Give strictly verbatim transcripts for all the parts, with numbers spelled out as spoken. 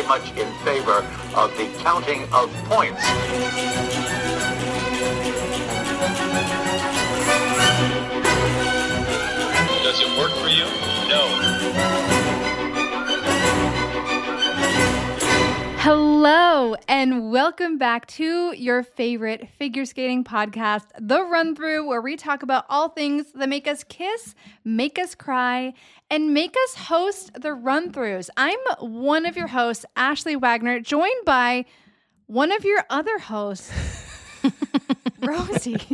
very much in favor of the counting of points. Does it work for you? No. Hello, and welcome back to your favorite figure skating podcast, The Run Through, where we talk about all things that make us kiss, make us cry, and make us host the run throughs. I'm one of your hosts, Ashley Wagner, joined by one of your other hosts, Rosie.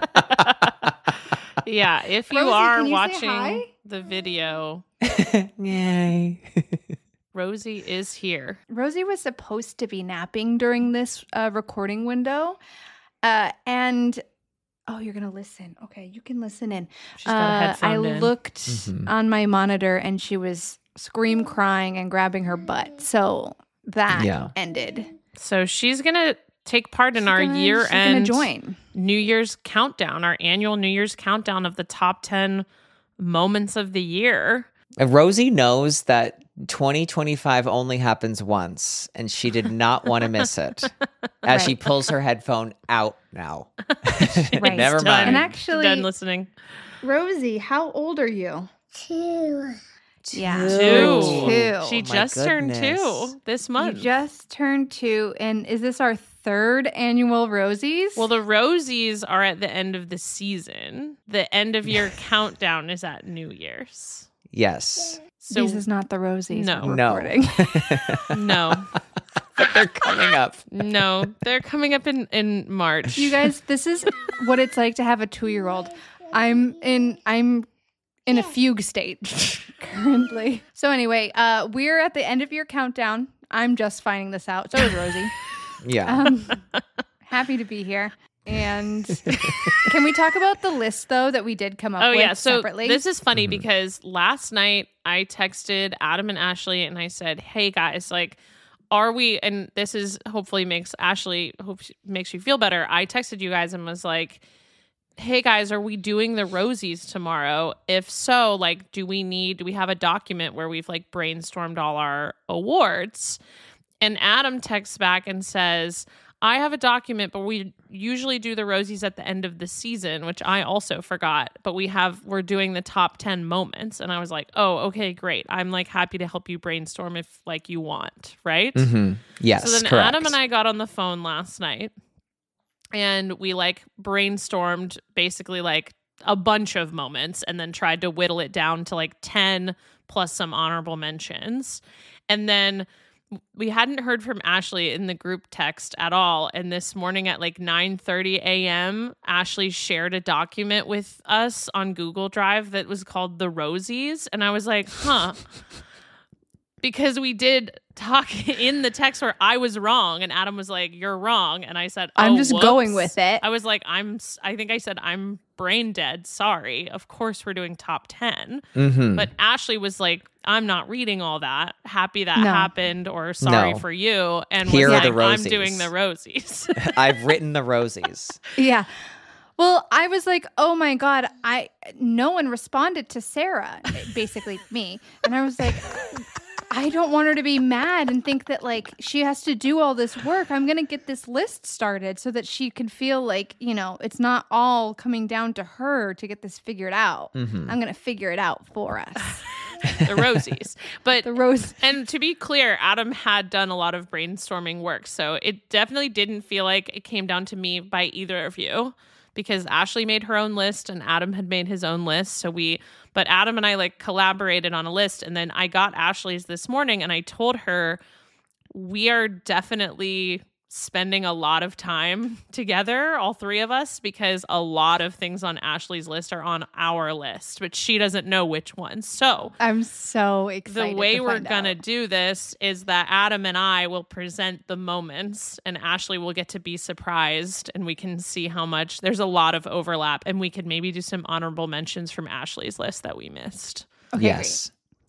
Yeah, if you Rosie, are can you say watching hi? the video, Yay. Rosie is here. Rosie was supposed to be napping during this uh, recording window, uh, and oh, you're gonna listen. Okay, you can listen in. She's got a Uh, headphone I in. looked Mhm. on my monitor, and she was scream crying and grabbing her butt. So that Yeah. ended. So she's going to take part in She's our gonna- she's year-end gonna join. New Year's countdown, our annual New Year's countdown of the top ten moments of the year. And Rosie knows that twenty twenty-five only happens once, and she did not want to miss it. As she Right. pulls her headphone out now. Right. Never Done. mind. And actually, Done listening. Rosie, how old are you? Two. Yeah, Two. Two. She Oh my just turned goodness. two this You month. just turned two, and is this our third annual Rosies? Well, the Rosies are at the end of the season. The end of year countdown is at New Year's. Yes. So this is not the Rosies. No. we're No. recording. no, But they're coming up. no, they're coming up in, in March. You guys, this is what it's like to have a two-year-old. I'm in I'm in a fugue state currently. So anyway, uh, we're at the end of your countdown. I'm just finding this out. So is Rosie. Yeah. Um, happy to be here. And can we talk about the list though that we did come up Oh with yeah, so separately? this is funny Mhm. because last night I texted Adam and Ashley and I said, "Hey guys, like, are we?" And this is hopefully makes Ashley hope she, makes you feel better. I texted you guys and was like, "Hey guys, are we doing the Rosies tomorrow? If so, like, do we need? Do we have a document where we've like brainstormed all our awards?" And Adam texts back and says, I have a document, but we usually do the Rosies at the end of the season, which I also forgot. But we have, we're doing the top ten moments. And I was like, oh, okay, great. I'm like happy to help you brainstorm if like you want, right? hmm Yes. So then correct. Adam and I got on the phone last night and we like brainstormed basically like a bunch of moments and then tried to whittle it down to like ten plus some honorable mentions. And then we hadn't heard from Ashley in the group text at all. And this morning at like nine thirty a.m., Ashley shared a document with us on Google Drive that was called The Rosies. And I was like, huh. Because we did talk in the text where I was wrong and Adam was like, you're wrong. And I said, oh, I'm just whoops. going with it. I was like, I'm, s- I think I said, I'm brain dead. Sorry. Of course we're doing top ten. Mhm. But Ashley was like, I'm not reading all that. Happy that No. happened or sorry No. for you. And Here was are the like, I'm Rosies. doing the Rosies. I've written the Rosies. Yeah. Well, I was like, oh my God, I no one responded to Sarah, basically me. And I was like, I don't want her to be mad and think that like she has to do all this work. I'm going to get this list started so that she can feel like, you know, it's not all coming down to her to get this figured out. Mhm. I'm going to figure it out for us. the Rosies. But The rose. and to be clear, Adam had done a lot of brainstorming work. So it definitely didn't feel like it came down to me by either of you. Because Ashley made her own list and Adam had made his own list. So we, but Adam and I like collaborated on a list. And then I got Ashley's this morning and I told her we are definitely spending a lot of time together, all three of us, because a lot of things on Ashley's list are on our list, but she doesn't know which ones. So I'm so excited. the way to we're find going to out. do this is that Adam and I will present the moments and Ashley will get to be surprised and we can see how much there's a lot of overlap and we could maybe do some honorable mentions from Ashley's list that we missed. Okay, yes.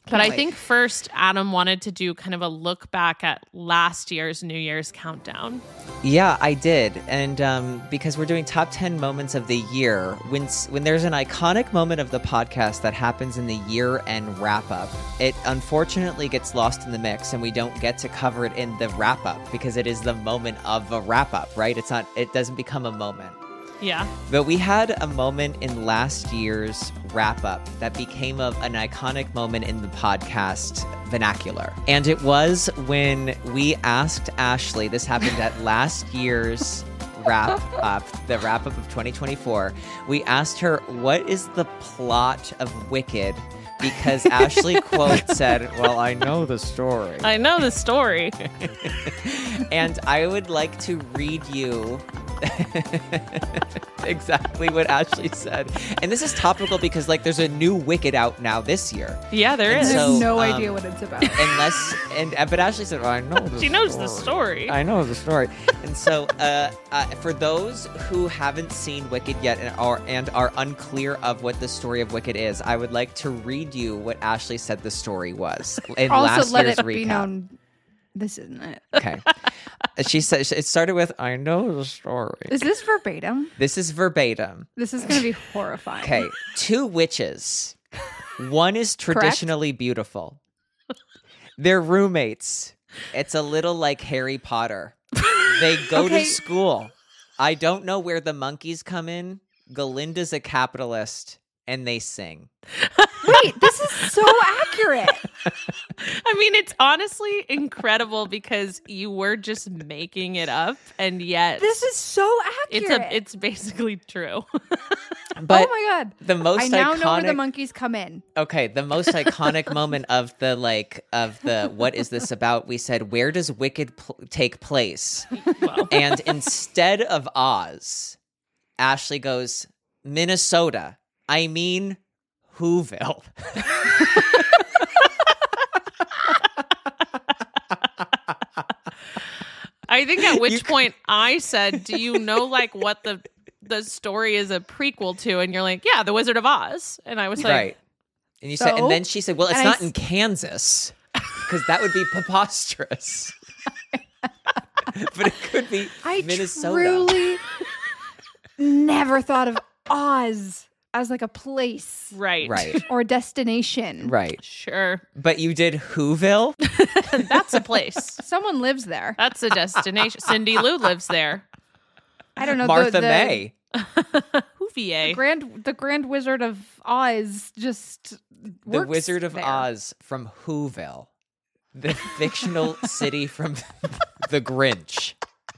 But I wait. think first Adam wanted to do kind of a look back at last year's New Year's countdown. Yeah, I did. And um, because we're doing top ten moments of the year, when s- when there's an iconic moment of the podcast that happens in the year-end wrap-up, it unfortunately gets lost in the mix, and we don't get to cover it in the wrap-up because it is the moment of a wrap-up, right? It's not. It doesn't become a moment. Yeah. But we had a moment in last year's wrap-up that became a, an iconic moment in the podcast vernacular. And it was when we asked Ashley, this happened at last year's wrap-up, the wrap-up of twenty twenty-four. We asked her, what is the plot of Wicked? Because Ashley, quote, said, well, I know the story. I know the story. And I would like to read you exactly what Ashley said. And this is topical because, like, there's a new Wicked out now this year. Yeah, there And is. I have so, no um, idea what it's about. Unless, and uh, but Ashley said, well, I know the She knows the story. I know the story. And so, uh, uh, for those who haven't seen Wicked yet and are, and are unclear of what the story of Wicked is, I would like to read you what Ashley said the story was in Also, last let year's it recap. be known this isn't it. Okay. She said it started with, I know the story. Is this verbatim? This is verbatim. This is going to be horrifying. Okay. Two witches. One is traditionally beautiful. They're roommates. It's a little like Harry Potter. They go Okay. to school. I don't know where the monkeys come in. Galinda's a capitalist, and they sing. Wait, this is so accurate. I mean, it's honestly incredible because you were just making it up, and yet This is so it's accurate. a it's basically true. But oh my god. the most I now iconic, know where the monkeys come in. okay, the most iconic moment of the like of the what is this about? We said, where does Wicked pl- take place? Well, And instead of Oz, Ashley goes, Minnesota. I mean, Whoville. I think at which You- point I said, "Do you know like what the the story is a prequel to?" And you're like, "Yeah, The Wizard of Oz." And I was like, Right. And you said, So? and then she said, well, it's And I not s- in Kansas because that would be preposterous. But it could be I Minnesota. truly never thought of Oz as like a place "Right, Right. or a destination. Right. sure, But you did Whoville? that's a place. Someone lives there. That's a destination." Cindy Lou lives there. I don't know. the- Martha the, May. Whovier. Grand, the Grand Wizard of Oz just The works Wizard of there. Oz from Whoville. The fictional city from The Grinch.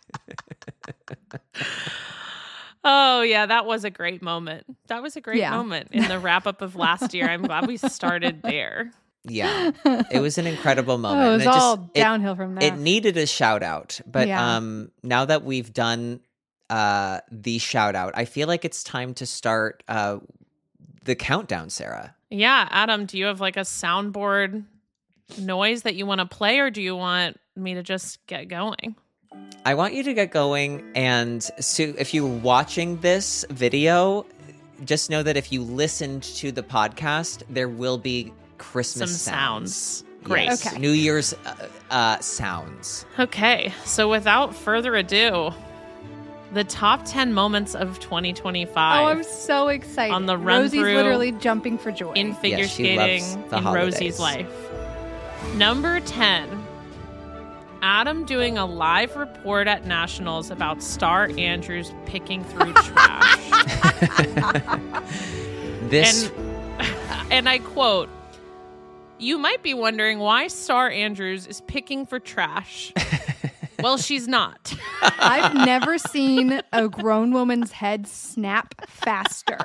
Oh yeah, that was a great moment. That was a great Yeah. moment in the wrap up of last year. I'm glad we started there. Yeah. It was an incredible moment. Oh, it and was it just- all it- downhill from there. It needed a shout out, but Yeah. um, now that we've done uh, the shout out, I feel like it's time to start uh, the countdown, Sarah. Yeah, Adam, do you have like a soundboard noise that you want to play, or do you want me to just get going? I want you to get going, and so if you're watching this video, just know that if you listened to the podcast, there will be Some Christmas sounds. Great. Yes, Okay. New Year's uh, uh, sounds. Okay, so without further ado, the top ten moments of twenty twenty-five Oh, I'm so excited. On the run Rosie's through literally jumping for joy. in figure Yes, she skating loves the in Rosie's holidays. life. Number ten, Adam doing a live report at Nationals about Star Andrews picking through trash. This And, and I quote, "You might be wondering why Star Andrews is picking for trash." Well, she's not. I've never seen a grown woman's head snap faster.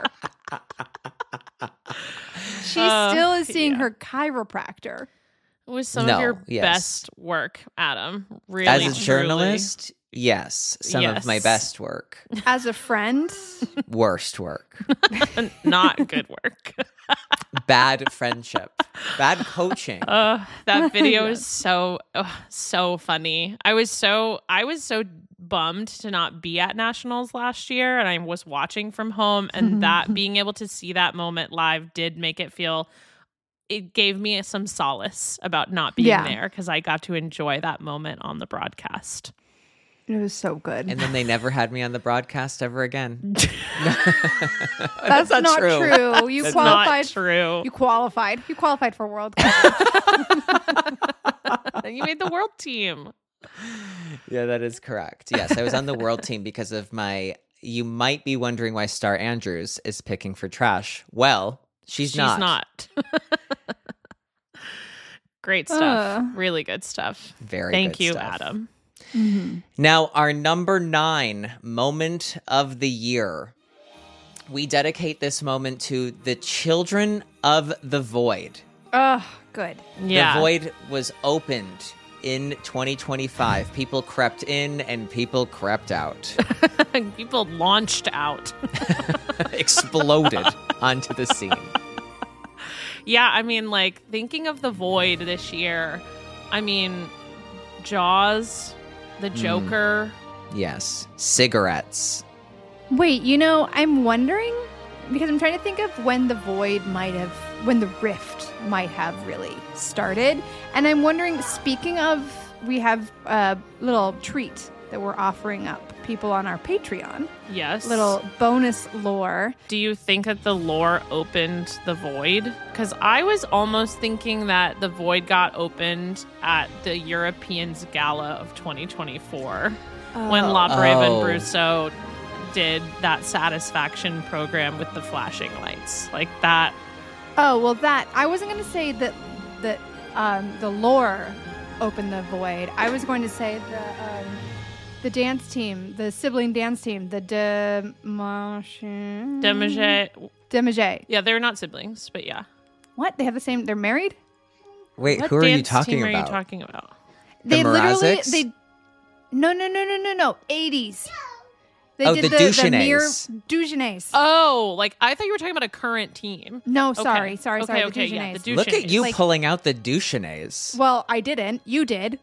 She Uh, still is seeing yeah. her chiropractor. It was some No, of your yes. best work, Adam. Really, as a truly. journalist, yes, some of my Yes. best work, As a friend, worst work, not good work. bad friendship, bad coaching. Uh, that video Yes. is so ugh, so funny. I was so I was so bummed to not be at Nationals last year, and I was watching from home, and that being able to see that moment live did make it feel it gave me some solace about not being Yeah. there because I got to enjoy that moment on the broadcast. It was so good. And then they never had me on the broadcast ever again. That's, not not true. true. You That's qualified. not true. You qualified. You qualified for World Cup. And you made the world team. Yeah, that is correct. Yes, I was on the world team because of my. You might be wondering why Star Andrews is picking for trash. Well, she's, She's not. not. Great stuff. Uh. Really good stuff. Very Thank good you, stuff. Adam. Now, our number nine moment of the year. We dedicate this moment to the children of the void. Oh, good. Yeah. The void was opened in twenty twenty-five. People crept in and people crept out. People launched out. Exploded onto the scene. Yeah, I mean, like, thinking of the void this year, I mean, Jaws, The Joker. Yes. Cigarettes. Wait, you know, I'm wondering because I'm trying to think of when the void might have, when the rift might have really started. And I'm wondering, speaking of, we have a little treat that we're offering up people on our Patreon. Yes. Little bonus lore. Do you think that the lore opened the void? Because I was almost thinking that the void got opened at the Europeans Gala of twenty twenty-four when La Brave Oh. and Brousseau did that satisfaction program with the flashing lights. Like that. Oh, well, that, I wasn't going to say that, that um, the lore opened the void. I was going to say the, um, the dance team, the sibling dance team, the Demage. Demage. Demage. Yeah, they're not siblings, but yeah. What? They have the same, they're married? Wait, What who are you dance talking team about? are you talking about? They The literally, Mrazeks? they, no, no, no, no, no, no, eighties. They Oh, did the the, the mere Duchesnays. Duchesnays. Oh, like I thought you were talking about a current team. no, Okay. sorry, sorry, Okay, sorry. okay, the yeah, Duchesnays. the Look at you Like- pulling out the Duchesnays. Well, I didn't. You did.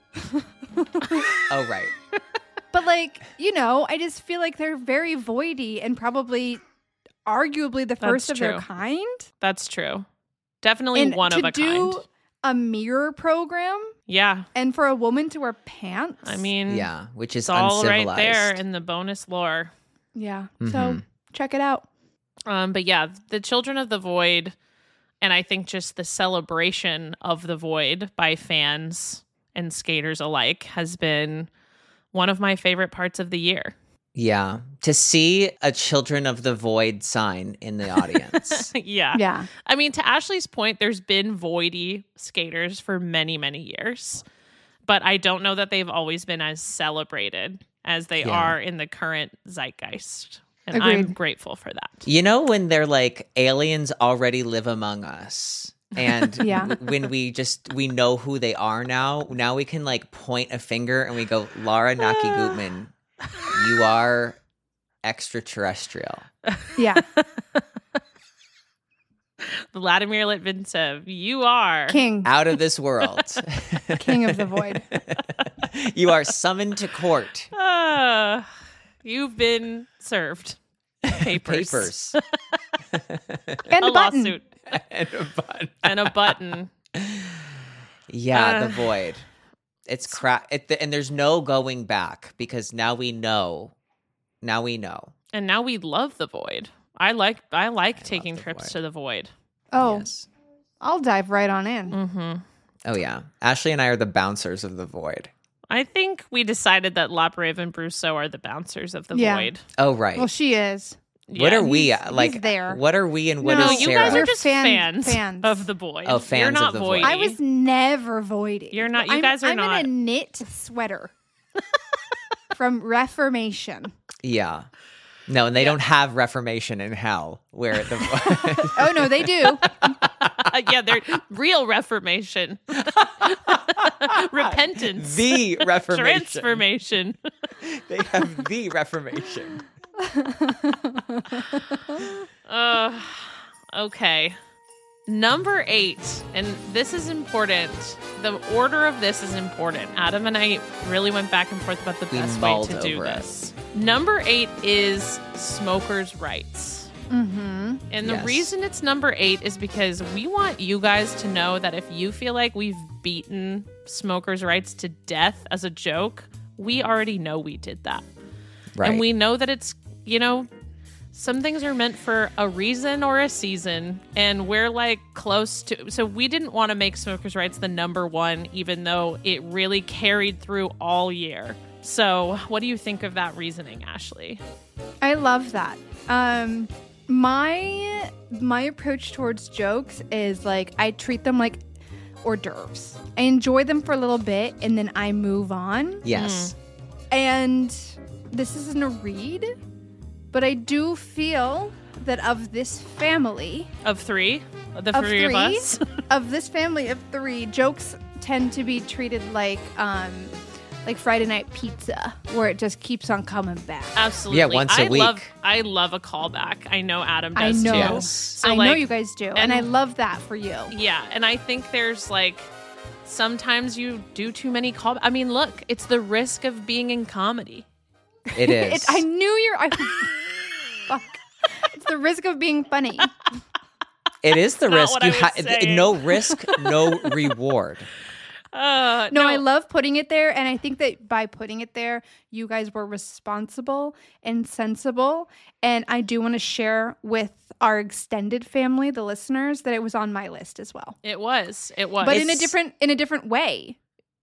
Oh, right. But like, you know, I just feel like they're very voidy and probably arguably the first That's of their true. kind. That's true. Definitely And one to of a do kind. a mirror program Yeah. and for a woman to wear pants. I mean, Yeah, which is it's all right uncivilized. there in the bonus lore. yeah. Mhm. So check it out. Um, but yeah, the Children of the Void, and I think just the celebration of the Void by fans and skaters alike has been one of my favorite parts of the year. Yeah. To see a Children of the Void sign in the audience. yeah. Yeah. I mean, to Ashley's point, there's been voidy skaters for many, many years, but I don't know that they've always been as celebrated as they Yeah. are in the current zeitgeist. And I'm Agreed. grateful for that. You know, when they're like, aliens already live among us. And Yeah. w- when we just, we know who they are now, now we can like point a finger and we go, Laura Naki Gutman, you are extraterrestrial. Yeah. Vladimir Litvintsev, you are. King. Out of this world. King of the void. You are summoned to court. Ah, you've been served. Papers. Papers. And A a button. lawsuit. And a button. And a button. Yeah, the Uh, void. It's crack, it, and there's no going back because now we know. Now we know. And now we love the void. I like I like taking the trips void. to the void. Oh, Yes. I'll dive right on in. Mm-hmm. Oh yeah. Ashley and I are the bouncers of the void. I think we decided that La Brave and Brousseau are the bouncers of the Yeah. void. Oh right. Well, she is. what Yeah. are we he's- like? he's there. What are we and what No, is No, you Sarah? guys are We're just fan- fans, fans. of the void. Oh, You're fans not of the void. void. I was never voidy. You're not- you I'm- guys are I'm not. in a knit sweater from Reformation. Yeah. No, and they don't have Reformation in hell where the Oh no, they do. yeah, they're real reformation, repentance, the Reformation. transformation. They have the Reformation. Uh, okay. Number eight, and this is important. The order of this is important. Adam and I really went back and forth about the We best way mulled to do over it. this. Number eight is smokers' rights. Mm-hmm. And the Yes. reason it's number eight is because we want you guys to know that if you feel like we've beaten smokers' rights to death as a joke, we already know we did that. Right. And we know that it's, you know, some things are meant for a reason or a season. And we're like close to. So we didn't want to make smokers' rights the number one, even though it really carried through all year. So what do you think of that reasoning, Ashley? I love that. Um, my my approach towards jokes is like I treat them like hors d'oeuvres. I enjoy them for a little bit and then I move on. Yes. And this isn't a read, but I do feel that of this family, Of three? The of three, three, of us? of this family of three, jokes tend to be treated like um, like Friday night pizza, where it just keeps on coming back. Absolutely. Yeah, once a I week. Love, I love a callback. I know Adam I does know. too. Yes. So I like, know you guys do, and, and- I love that for you. Yeah, and I think there's like sometimes you do too many call. I mean, look, it's the risk of being in comedy. It is. It, I knew you're. I, fuck. It's the risk of being funny. It is the not risk. what You I was ha- saying. no risk, no reward. Uh, No, I love putting it there, and I think that by putting it there, you guys were responsible and sensible. And I do want to share with our extended family, the listeners, that it was on my list as well, It was. It was. but in a It's- different in a different way.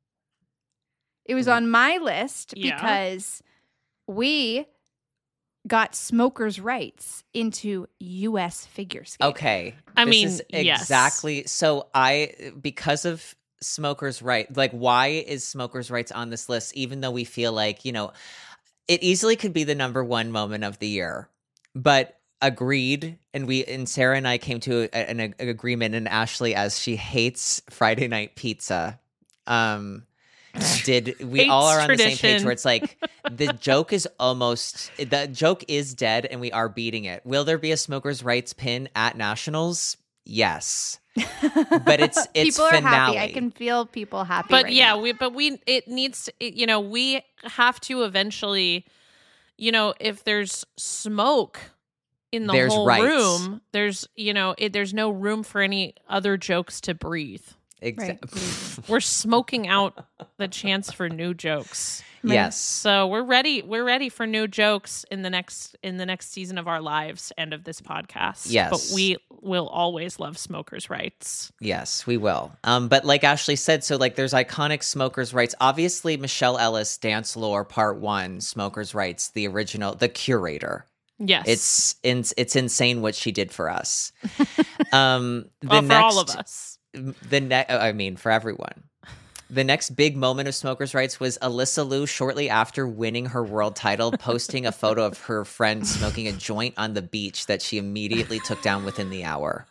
It was on my list Yeah. because we got smokers' rights into U S figure skating. Okay. I This mean, is yes. exactly. So I, because of smokers' rights, like why is smokers' rights on this list? Even though we feel like, you know, it easily could be the number one moment of the year, but agreed. And we, and Sarah and I came to a, an, an agreement, and Ashley, as she hates Friday night pizza, um, did we Hates all are on the same page tradition. where it's like the joke is almost the joke is dead and we are beating it. Will there be a smokers' rights pin at nationals? Yes, but it's it's people are finale. happy. I can feel people happy. But right yeah, now. we but we it needs to, it, you know, we have to eventually, you know, if there's smoke in the There's whole rights. room, there's, you know, it, there's no room for any other jokes to breathe. Exa- We're smoking out the chance for new jokes. Yes. So we're ready. We're ready for new jokes in the next in the next season of our lives and of this podcast. Yes. But we will always love smokers' rights. Yes, we will. Um, but like Ashley said, so like there's iconic smokers' rights. Obviously, Michelle Ellis, Dance Lore Part One, Smokers' Rights, the original, the curator. Yes. It's in, it's insane what she did for us. um, the well, for next, all of us. The next, I mean, for everyone. The next big moment of smokers' rights was Alyssa Liu, shortly after winning her world title, posting a photo of her friend smoking a joint on the beach that she immediately took down within the hour.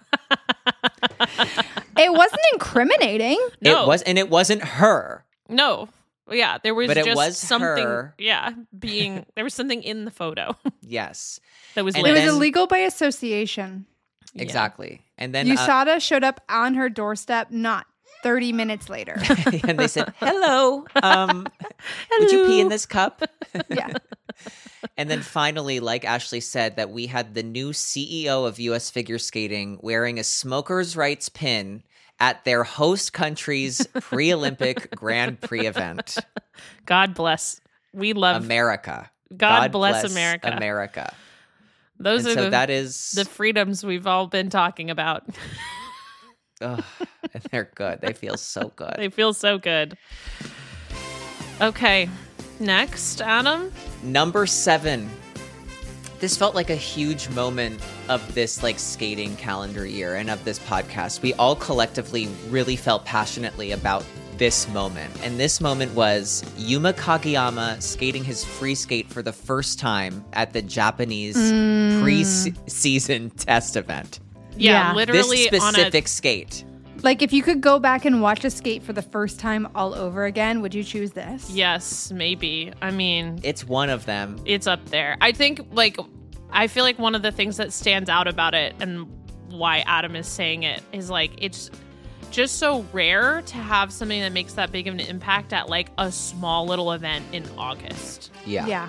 It wasn't incriminating. No. It was, and it wasn't her. No. Yeah, there was But it just was something. her. Yeah, being there was something in the photo Yes, that was And It lit. was then- illegal by association. Yeah. exactly. And then U uh, S A D A showed up on her doorstep not thirty minutes later. and they said, "Hello, um, would you pee in this cup?" Yeah. And then finally, like Ashley said, that we had the new C E O of U S Figure Skating wearing a smokers' rights pin at their host country's pre-Olympic Grand Prix event, God bless. We love America. God bless America. America. those And are so the, that is, the freedoms we've all been talking about. ugh, and they're good. They feel so good. They feel so good. Okay, next, Adam. Number seven. This felt like a huge moment of this like skating calendar year and of this podcast. We all collectively really felt passionately about this moment. And this moment was Yuma Kageyama skating his free skate for the first time at the Japanese Mm. pre-season test event. Yeah, Yeah. literally This on a specific skate. Like if you could go back and watch a skate for the first time all over again, would you choose this? yes, maybe. I mean, It's one of them. it's up there. I think like I feel like one of the things that stands out about it and why Adam is saying it is like it's just so rare to have something that makes that big of an impact at like a small little event in August. Yeah. Yeah.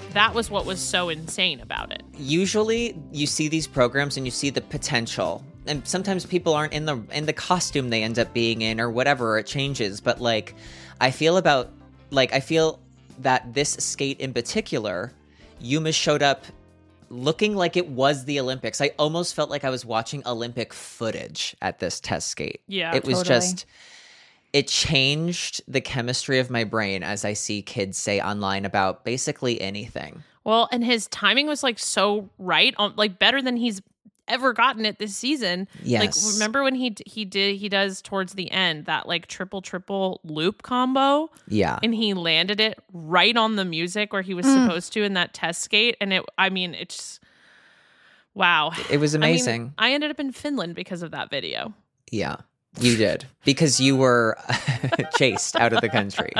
that was what was so insane about it. Usually you see these programs and you see the potential, and sometimes people aren't in the in the costume they end up being in or whatever, or it changes. But like, I feel about like I feel that this skate in particular, Yuma showed up looking like it was the Olympics. I almost felt like I was watching Olympic footage at this test skate. Yeah, it was totally. just, it changed the chemistry of my brain as I see kids say online about basically anything. Well, and his timing was like so right, on like better than he's ever gotten it this season. Yes. Like, remember when he he did he does towards the end that like triple triple loop combo, Yeah. and he landed it right on the music where he was supposed to in that test skate, and it I mean it's wow. It was I mean, amazing. I ended up in Finland because of that video. Yeah, you did. Because you were chased out of the country.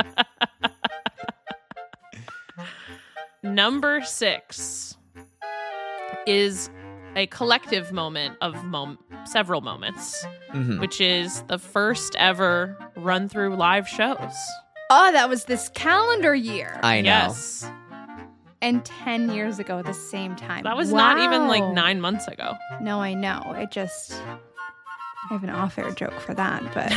Number six is a collective moment of mom- several moments, Mhm. which is the first ever run through live shows. Oh, that was this calendar year. I know. Yes. And ten years ago at the same time. That was not even like Wow. nine months ago. No, I know. It just, I have an off-air joke for that, but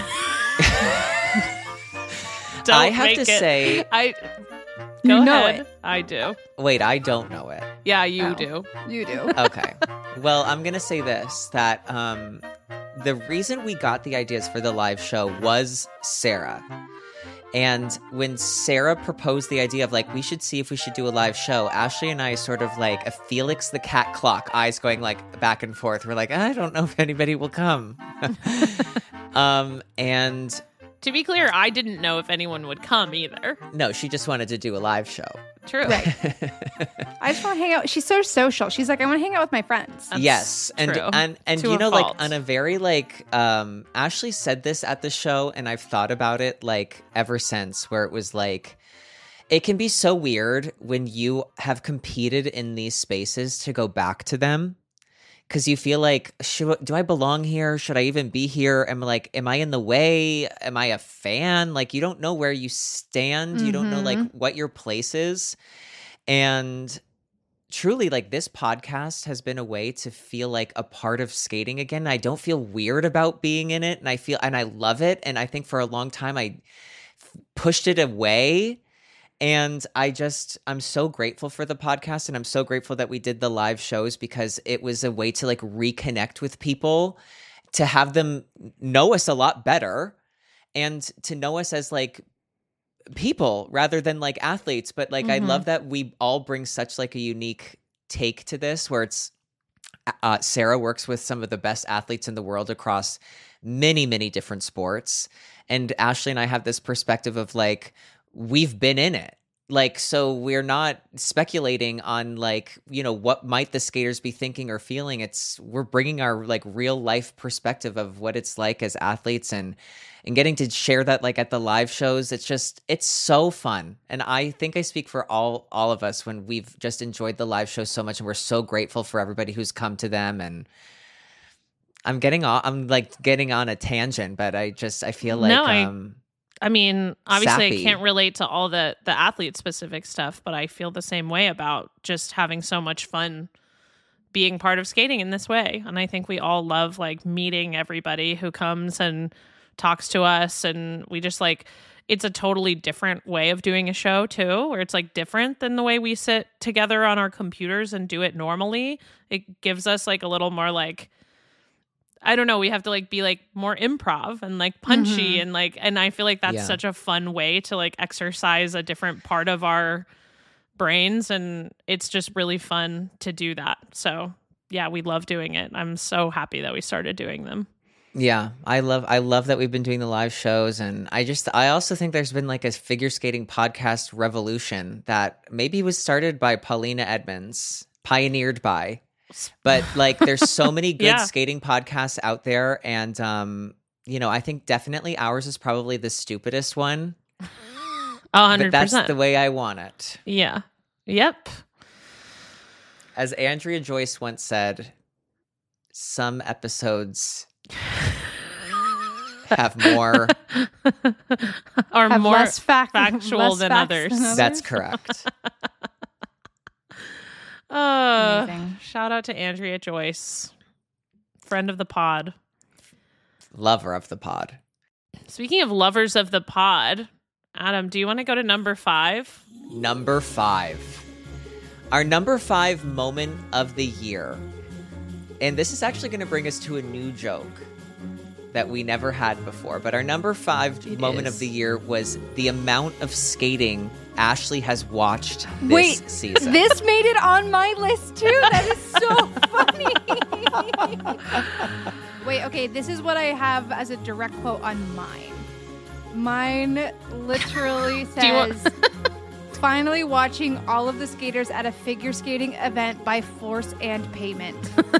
Don't I have make to it- say- I You go know ahead. it. I do. Wait, I don't know it. Yeah, you Oh. do. you do. Okay. Well, I'm going to say this, that um, the reason we got the ideas for the live show was Sarah. And when Sarah proposed the idea of like, we should see if we should do a live show, Ashley and I sort of like a Felix the cat clock, eyes going like back and forth. We're like, I don't know if anybody will come. um, and To be clear, I didn't know if anyone would come either. no, she just wanted to do a live show. True. Right. I just want to hang out. She's so social. She's like, I want to hang out with my friends. That's Yes, and true. and and To you a know, fault. like on a very like um, Ashley said this at the show, and I've thought about it like ever since, where it was like, it can be so weird when you have competed in these spaces to go back to them. Because you feel like, should, do I belong here? Should I even be here? Am I like, am I in the way? Am I a fan? Like, you don't know where you stand. You don't know like what your place is. And truly, like, this podcast has been a way to feel like a part of skating again. I don't feel weird about being in it, and I feel, and I love it. And I think for a long time I f- pushed it away. And I just, I'm so grateful for the podcast, and I'm so grateful that we did the live shows, because it was a way to like reconnect with people, to have them know us a lot better, and to know us as like people rather than like athletes. But like, Mhm. I love that we all bring such like a unique take to this, where it's uh, Sarah works with some of the best athletes in the world across many, many different sports. And Ashley and I have this perspective of like, we've been in it. Like, so we're not speculating on like, you know, what might the skaters be thinking or feeling. It's, we're bringing our like real life perspective of what it's like as athletes, and, and getting to share that like at the live shows. It's just, it's so fun. And I think I speak for all, all of us when we've just enjoyed the live shows so much, and we're so grateful for everybody who's come to them. And I'm getting on, I'm like getting on a tangent, but I just, I feel like, No, I- um, I mean, obviously Sappy. I can't relate to all the the athlete specific stuff, but I feel the same way about just having so much fun being part of skating in this way. And I think we all love like meeting everybody who comes and talks to us, and we just like, it's a totally different way of doing a show too, where it's like different than the way we sit together on our computers and do it normally. It gives us like a little more like, I don't know, we have to like be like more improv and like punchy, Mhm. and like, and I feel like that's Yeah. such a fun way to like exercise a different part of our brains, and it's just really fun to do that. So yeah, we love doing it. I'm so happy that we started doing them. Yeah, I love I love that we've been doing the live shows, and I just I also think there's been like a figure skating podcast revolution that maybe was started by Paulina Edmonds, pioneered by. But like, there's so many good Yeah. skating podcasts out there, and um, you know, I think definitely ours is probably the stupidest one. A But hundred that's percent. the way I want it. Yeah. Yep. As Andrea Joyce once said, some episodes have more. Are Have more less fact, factual less than facts others. than others. That's correct. Uh, Amazing. shout out to Andrea Joyce, friend of the pod. Lover of the pod. Speaking of lovers of the pod, Adam, do you want to go to number five? Number five. Our number five moment of the year. And this is actually going to bring us to a new joke that we never had before. But our number five It moment is. of the year was the amount of skating Ashley has watched this Wait, season. this made it on my list too. That is so funny. Wait, okay, this is what I have as a direct quote on mine. Mine literally Do you want- says, finally watching all of the skaters at a figure skating event by force and payment.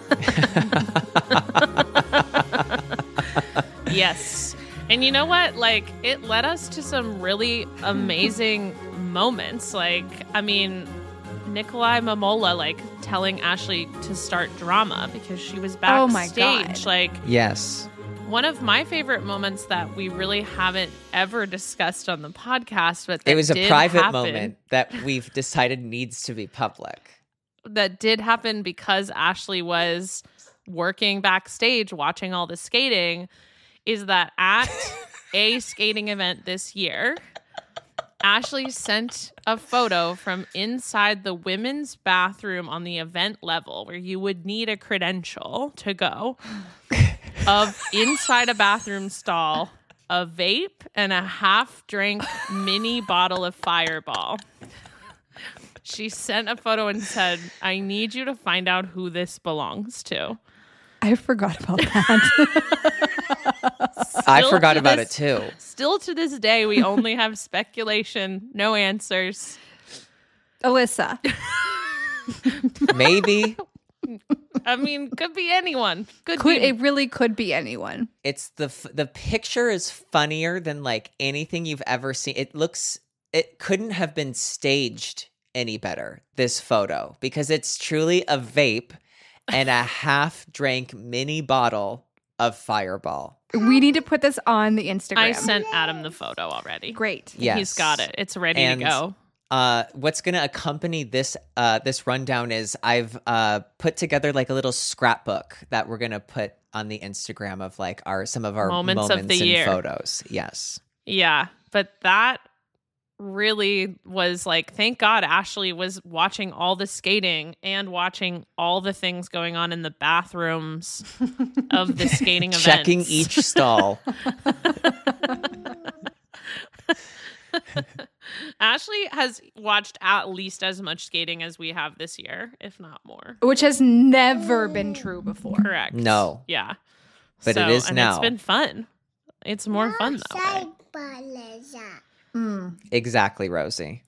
Yes. And you know what? Like, it led us to some really amazing moments. Like, I mean, Nikolai Momola, like, telling Ashley to start drama because she was backstage. Oh my God. Like, Yes. one of my favorite moments that we really haven't ever discussed on the podcast, but that It was a did private happen, moment that we've decided needs to be public. that did happen because Ashley was working backstage watching all the skating, is that at a skating event this year, Ashley sent a photo from inside the women's bathroom on the event level where you would need a credential to go, of inside a bathroom stall, a vape and a half drank mini bottle of Fireball. She sent a photo and said, I need you to find out who this belongs to. I forgot about that. I Still forgot to about this- it too. Still to this day, we only have speculation, no answers. Alyssa. Maybe I mean, could be anyone. Could, Could, be. it really could be anyone. it's the f- the picture is funnier than like anything you've ever seen. It looks it couldn't have been staged any better, this photo, because it's truly a vape and a half drank mini bottle of Fireball. We need to put this on the Instagram. I sent Adam the photo already. Great. Yes. He's got it. It's ready And to go. Uh, what's going to accompany this uh, this rundown is I've uh, put together like a little scrapbook that we're going to put on the Instagram of like our some of our Moments moments, of the and year. photos. Yes. Yeah, but that really was like, thank God Ashley was watching all the skating and watching all the things going on in the bathrooms of the skating events. Checking each stall. Ashley has watched at least as much skating as we have this year, if not more. Which has never been true before. Correct. No. Yeah. But it is and now. It's been fun. It's more fun that way. Mm. Exactly, Rosie.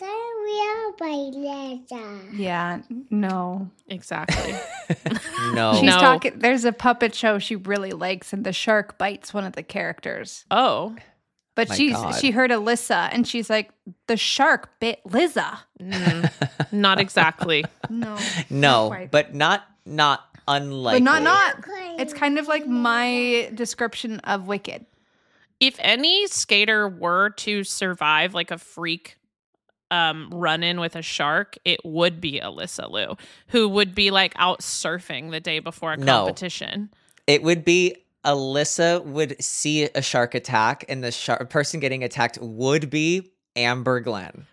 Yeah, no. Exactly. No. She's No. talking. There's a puppet show she really likes, and the shark bites one of the characters. Oh. But My she's God. she heard Alyssa, and she's like, the shark bit Liza. Mm, not exactly. No, No, quite. but not not unlikely. but not not. It's kind of like my description of Wicked. If any skater were to survive like a freak um, run in with a shark, it would be Alyssa Liu, who would be like out surfing the day before a No. competition. It would be Alyssa would see a shark attack, and the shark person getting attacked would be Amber Glenn.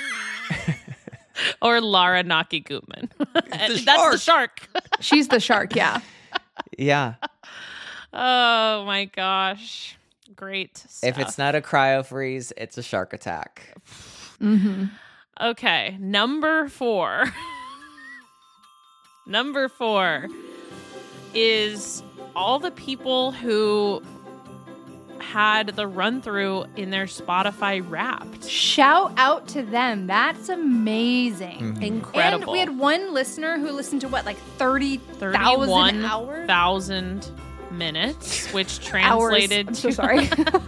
Or Lara Naki Gutman. That's shark. the shark. She's the shark. Yeah. Yeah. Oh my gosh. Great stuff. If it's not a cryo freeze, it's a shark attack. Mm-hmm. Okay, number four. Number four is all the people who had the run through in their Spotify Wrapped. Shout out to them. That's amazing. Mhm. Incredible. And we had one listener who listened to what, like thirty thousand thirty-one hours? thousand minutes, which Hours. translated I'm so to sorry.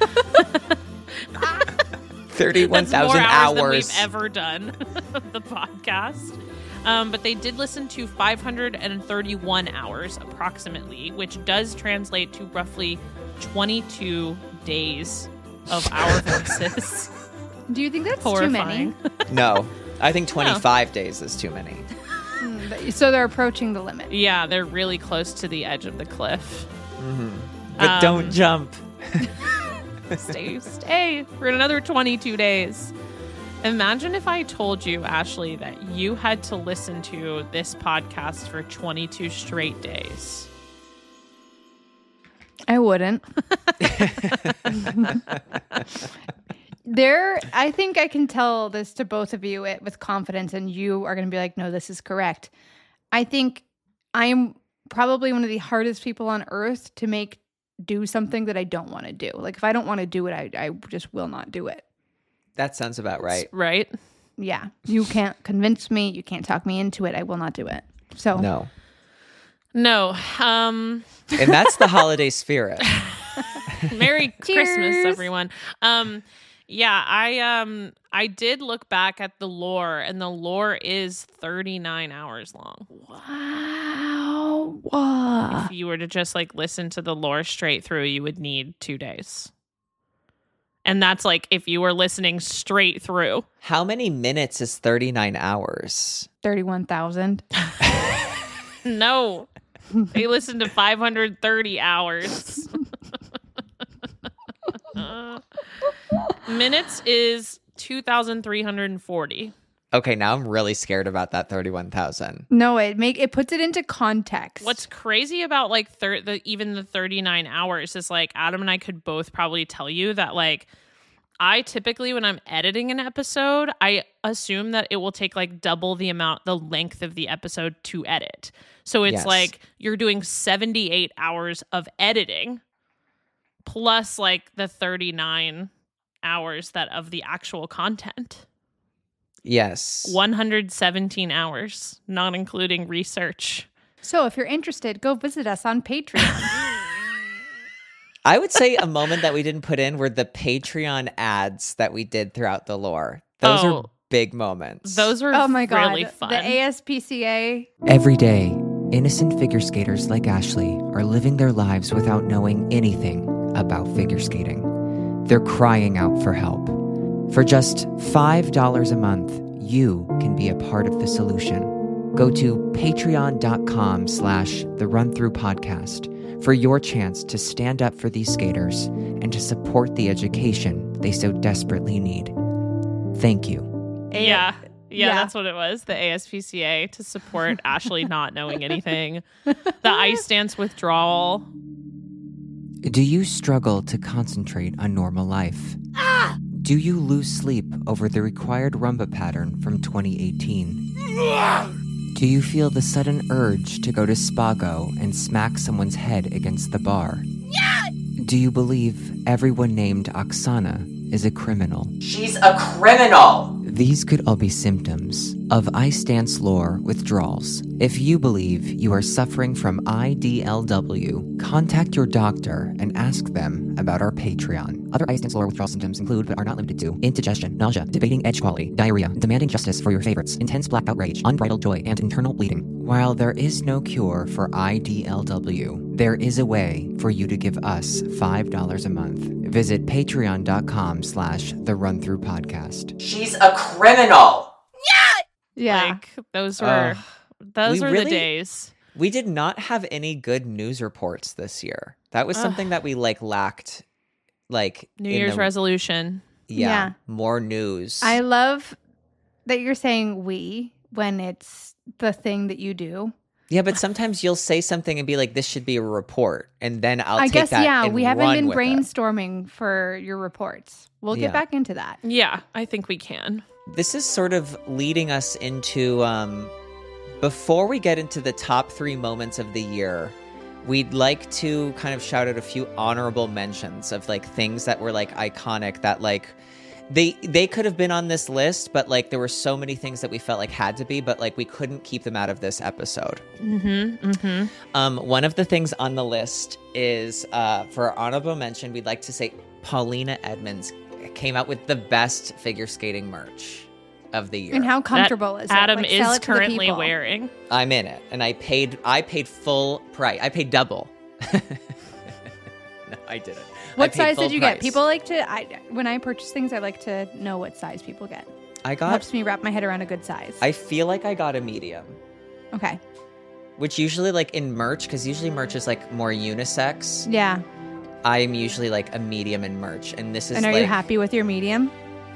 thirty-one That's more thousand hours, than hours. we've ever done of the podcast. Um, but they did listen to five hundred thirty-one hours approximately, which does translate to roughly twenty-two days of our voices. Do you think that's too many? Horrifying. No, I think twenty-five days is too many. Hmm. Mm, so they're approaching the limit. Yeah, they're really close to the edge of the cliff. But Um, don't jump. Stay, stay for another twenty-two days. Imagine if I told you, Ashley, that you had to listen to this podcast for twenty-two straight days. I wouldn't. There, I think I can tell this to both of you it, with confidence, and you are going to be like, no, this is correct. I think I'm probably one of the hardest people on earth to make do something that I don't want to do. Like, if I don't want to do it, I, I just will not do it. That sounds about right. Right? Yeah. You can't convince me. You can't talk me into it. I will not do it. So, No. No. Um, And that's the holiday spirit. Merry Cheers. Christmas, everyone. Um, yeah, I um I did look back at the lore, and the lore is thirty-nine hours long. wow. Wow. If you were to just like listen to the lore straight through, you would need two days. And that's like if you were listening straight through. How many minutes is thirty-nine hours? thirty-one thousand. No. They listened to five hundred thirty hours. Uh, minutes is two thousand three hundred forty. Okay, now I'm really scared about that thirty-one thousand. No, it make it puts it into context. What's crazy about like thir- the even the thirty-nine hours is like Adam and I could both probably tell you that like I typically when I'm editing an episode, I assume that it will take like double the amount the length of the episode to edit. So it's Yes. like you're doing seventy-eight hours of editing plus like the thirty-nine hours that of the actual content. Yes. one hundred seventeen hours, not including research. So if you're interested, go visit us on Patreon. I would say a moment that we didn't put in were the Patreon ads that we did throughout the lore. Those Oh. are big moments. Those were Oh my god. really fun. The A S P C A. Every day, innocent figure skaters like Ashley are living their lives without knowing anything about figure skating. They're crying out for help. For just five dollars a month, you can be a part of the solution. Go to patreon.com slash the run through podcast for your chance to stand up for these skaters and to support the education they so desperately need. Thank you. yeah. yeah. Yeah. That's what it was. The A S P C A to support Ashley not knowing anything. The ice dance withdrawal. Do you struggle to concentrate on normal life? Do you lose sleep over the required rumba pattern from twenty eighteen? Do you feel the sudden urge to go to Spago and smack someone's head against the bar? Do you believe everyone named Oksana is a criminal? She's a criminal! These could all be symptoms of ice dance lore withdrawals. If you believe you are suffering from I D L W, contact your doctor and ask them about our Patreon. Other ice dance lore withdrawal symptoms include, but are not limited to, indigestion, nausea, debating edge quality, diarrhea, demanding justice for your favorites, intense black outrage, unbridled joy, and internal bleeding. While there is no cure for I D L W, there is a way for you to give us five dollars a month. Visit patreon.com slash the run through podcast. She's a criminal! Yeah. Like those were Ugh. those We were really- the days. We did not have any good news reports this year. That was Ugh. something that we like lacked. Like New in Year's the- resolution. Yeah, Yeah. more news. I love that you're saying we when it's the thing that you do. yeah, but sometimes you'll say something and be like, "This should be a report," and then I'll I take guess, that. yeah, and we haven't run been with it. brainstorming for your reports. We'll Yeah. get back into that. Yeah, I think we can. This is sort of leading us into um, before we get into the top three moments of the year. We'd like to kind of shout out a few honorable mentions of like things that were like iconic that like they they could have been on this list, but like there were so many things that we felt like had to be, but like we couldn't keep them out of this episode. Mm-hmm. Mm-hmm. Um, one of the things on the list is uh, for honorable mention, we'd like to say Paulina Edmonds came out with the best figure skating merch of the year. And how comfortable is it? Adam Like, sell is it to the currently people. wearing. I'm in it, and I paid. I paid full price. I paid double. No, I didn't. I What paid size full did you get? price. People like to. I when I purchase things, I like to know what size people get. I It got. helps me wrap my head around a good size. I feel like I got a medium. Okay. Which usually like in merch, because usually merch is like more unisex. Yeah. I'm usually like a medium in merch, and this is. And are like, you happy with your medium?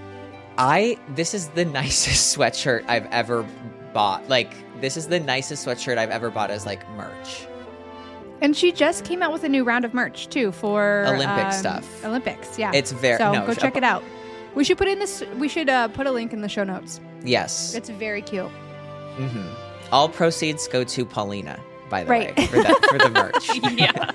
I this is the nicest sweatshirt I've ever bought. Like this is the nicest sweatshirt I've ever bought as like merch. And she just came out with a new round of merch too for Olympic um, stuff. Olympics, yeah. It's very so no, go sh- check it out. We should put in this. We should uh, put a link in the show notes. Yes. It's very cute. Mm-hmm. All proceeds go to Paulina, by the Right. way, for the, for the merch. Yeah.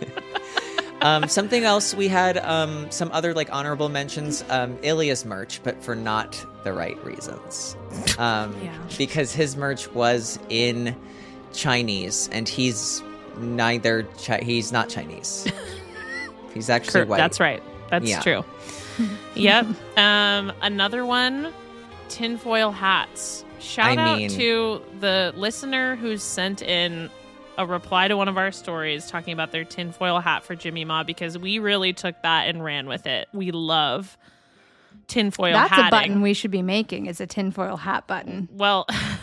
um, something else we had um, some other like honorable mentions. Um, Ilya's merch, but for not the right reasons. Um, Yeah. Because his merch was in Chinese, and he's neither. Chi- he's not Chinese. He's actually Cor- white. That's right. That's Yeah. true. Yep. Um, another one, tinfoil hats. Shout I out mean- to the listener who's sent in a reply to one of our stories talking about their tinfoil hat for Jimmy Ma, because we really took that and ran with it. We love tinfoil That's hatting. a button we should be making. Is a tinfoil hat button. Well,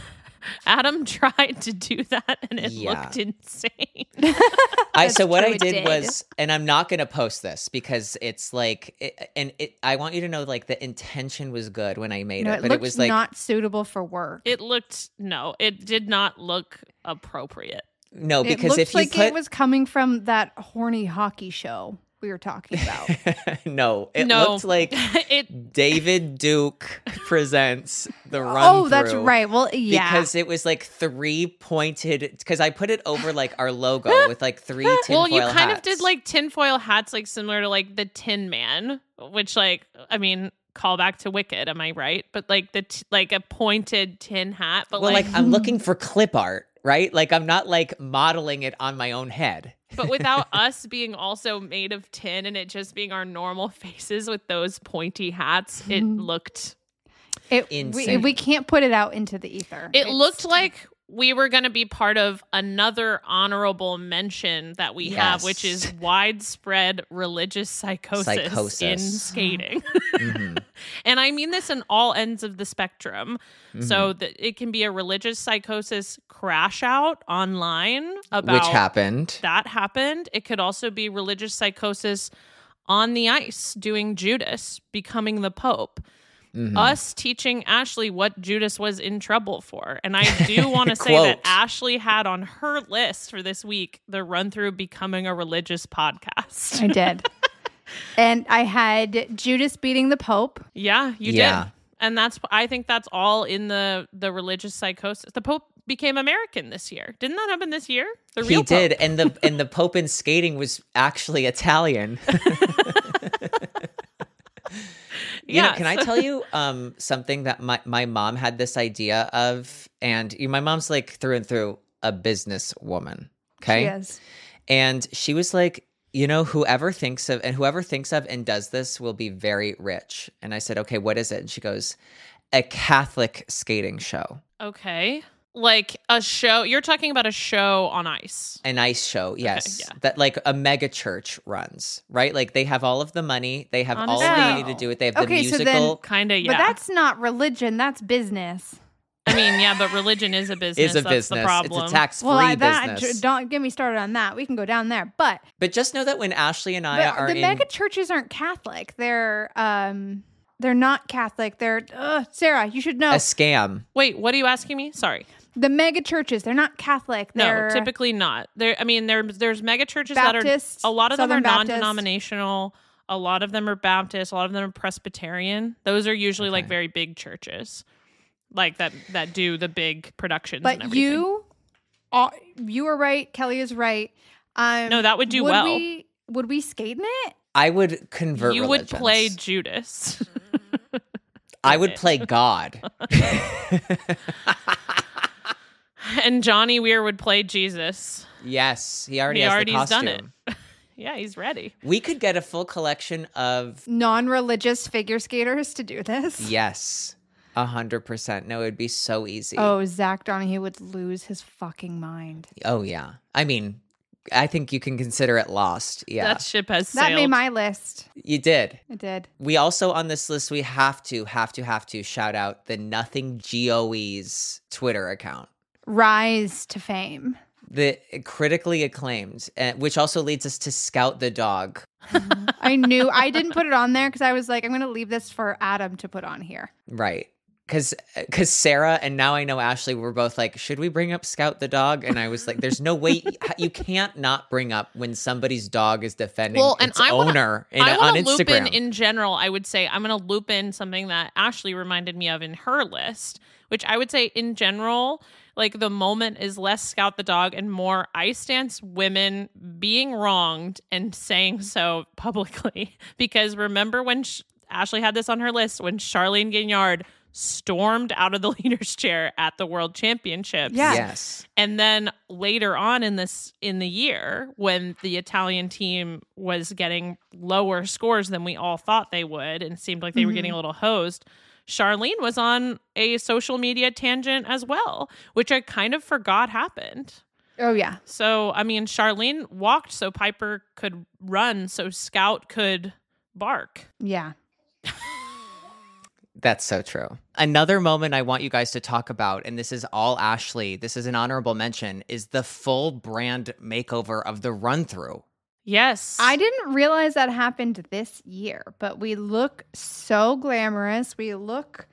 Adam tried to do that and it Yeah. looked insane. I, so what true, I it did, did. was, and I'm not going to post this because it's like, it, and it, I want you to know like the intention was good when I made No, it, it but looked it was like, not suitable for work. It looked, no, it did not look appropriate. no, It because looked if you like put, it was coming from that horny hockey show we were talking about. no, it no, looked like it. David Duke presents the run. Oh, that's right. Well, yeah. Because it was like three pointed, because I put it over like our logo with like three tinfoil Well, you kind hats. of did like tinfoil hats, like similar to like the Tin Man, which, like, I mean, call back to Wicked, am I right? But like the t- like a pointed tin hat, but well, like, like I'm looking for clip art, right? Like I'm not like modeling it on my own head. but without us being also made of tin and it just being our normal faces with those pointy hats, it looked. It, we, Insane. we can't put it out into the ether. It It's- looked like we were going to be part of another honorable mention that we have, which Yes. is widespread religious psychosis, in Psychosis. skating. Mhm. And I mean this in all ends of the spectrum. Mm-hmm. So that it can be a religious psychosis crash out online about Which happened. that happened. It could also be religious psychosis on the ice doing Judas, becoming the Pope. Mhm. Us teaching Ashley what Judas was in trouble for. And I do want to say Quote. that Ashley had on her list for this week the run through becoming a religious podcast. I did. And I had Judas beating the Pope. Yeah, you Yeah. did. And that's I think that's all in the the religious psychosis. The Pope became American this year. Didn't that happen this year? The He real did, Pope. and the and the Pope in skating was actually Italian. You know, Yeah. can I tell you um, something that my, my mom had this idea of? And you, my mom's like through and through a business woman. Okay. She is. And she was like, you know, whoever thinks of and whoever thinks of and does this will be very rich. And I said, okay, what is it? And she goes, a Catholic skating show. Okay. Like a show. You're talking about a show on ice. An ice show, yes. yeah. That like a mega church runs, right? Like they have all of the money, they have all of the Honestly- money to do it. They have Okay, the so then- musical Kind of, yeah. But that's not religion. That's business. I mean, yeah, but religion is a business. is a That's business. the problem. It's a tax-free Well, I, that, business. don't get me started on that. We can go down there. But, But just know that when Ashley and I but are the in, mega churches aren't Catholic. They're um they're not Catholic. They're uh, Sarah, you should know. a scam. Wait, what are you asking me? Sorry. The mega churches, they're not Catholic. They're No, typically not. There, I mean, there, there's mega churches Baptist, that are a lot of them Southern are Baptist. non-denominational. A lot of them are Baptist. A lot of them are Presbyterian. Those are usually like Okay. very big churches, like that that do the big productions. and But everything. you, uh, you were right. Kelly is right. Um, No, that would do would well. We, would we skate in it? I would convert you would religions. play Judas. I would play God. And Johnny Weir would play Jesus. Yes, he already He has already the has costume. done it. Yeah, he's ready. We could get a full collection of Non-religious figure skaters to do this. yes, a hundred percent. No, it'd be so easy. Oh, Zach Donahue would lose his fucking mind. Oh, yeah. I mean, I think you can consider it lost. Yeah, That ship has That sailed. made my list. you did. It did. We also on this list we have to have to have to shout out the Nothing G O E's Twitter account. rise to fame. The critically acclaimed, uh, which also leads us to Scout the dog. I knew I didn't put it on there because I was like, I'm going to leave this for Adam to put on here. Right. Because because Sarah and now I know Ashley were both like, should we bring up Scout the dog? And I was like, there's no way you can't not bring up when somebody's dog is defending Well, and its I wanna, owner in, I on wanna loop in Instagram. in general. I would say I'm going to loop in something that Ashley reminded me of in her list, which I would say in general, like the moment is less Scout the dog and more I stance women being wronged and saying so publicly. Because remember when Sh- Ashley had this on her list, when Charlene Guignard stormed out of the leader's chair at the World Championships. Yeah. Yes. And then later on in this in the year, when the Italian team was getting lower scores than we all thought they would, and seemed like they Mm-hmm. were getting a little hosed, Charlene was on a social media tangent as well, which I kind of forgot happened. Oh, yeah. So, I mean, Charlene walked so Piper could run, so Scout could bark. Yeah. That's so true. Another moment I want you guys to talk about, and this is all Ashley, this is an honorable mention, is the full brand makeover of the run through. Yes. I didn't realize that happened this year, but we look so glamorous. We look